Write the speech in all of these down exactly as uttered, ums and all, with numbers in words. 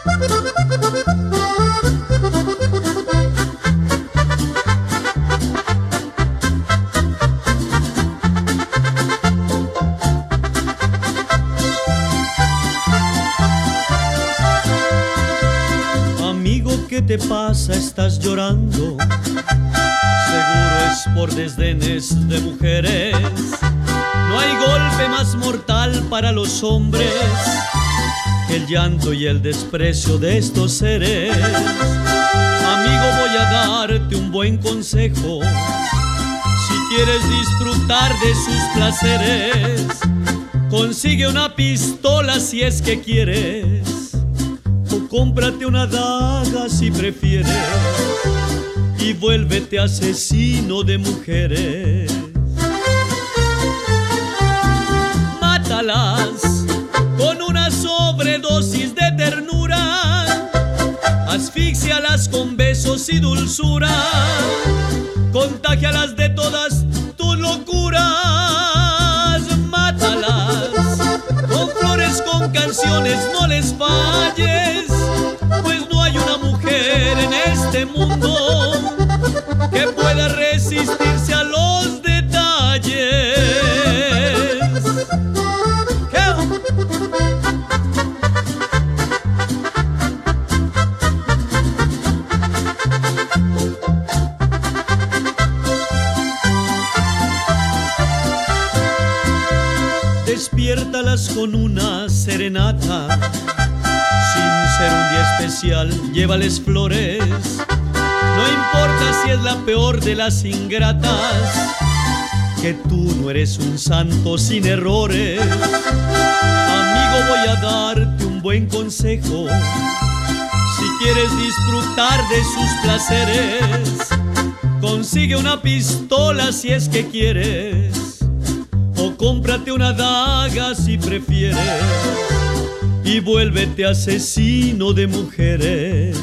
¿Qué te pasa? ¿Estás llorando? Seguro es por desdenes de mujeres. No hay golpe más mortal para los hombres que el llanto y el desprecio de estos seres. Amigo, voy a darte un buen consejo. Si quieres disfrutar de sus placeres, consigue una pistola si es que quieres, cómprate una daga si prefieres, y vuélvete asesino de mujeres. Mátalas con una sobredosis de ternura, asfíxialas con besos y dulzura, contágialas de todas tus locuras. Mátalas con flores, con canciones, no les falles, pues no hay una mujer en este mundo que pueda resistirse a los detalles. Despiértalas con una serenata, sin ser un día especial, llévales flores. No importa si es la peor de las ingratas, que tú no eres un santo sin errores. Amigo, voy a darte un buen consejo. Si quieres disfrutar de sus placeres, consigue una pistola si es que quieres, o cómprate una daga si prefieres, y vuélvete asesino de mujeres.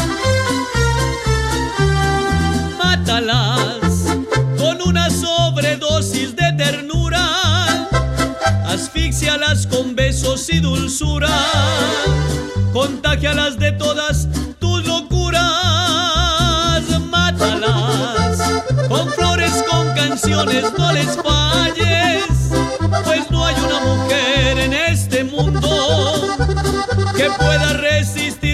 Mátalas con una sobredosis de ternura, asfíxialas con besos y dulzura, contágialas de todas tus locuras. Mátalas con flores, con canciones, no les falles, pues no hay una mujer en este mundo que pueda resistir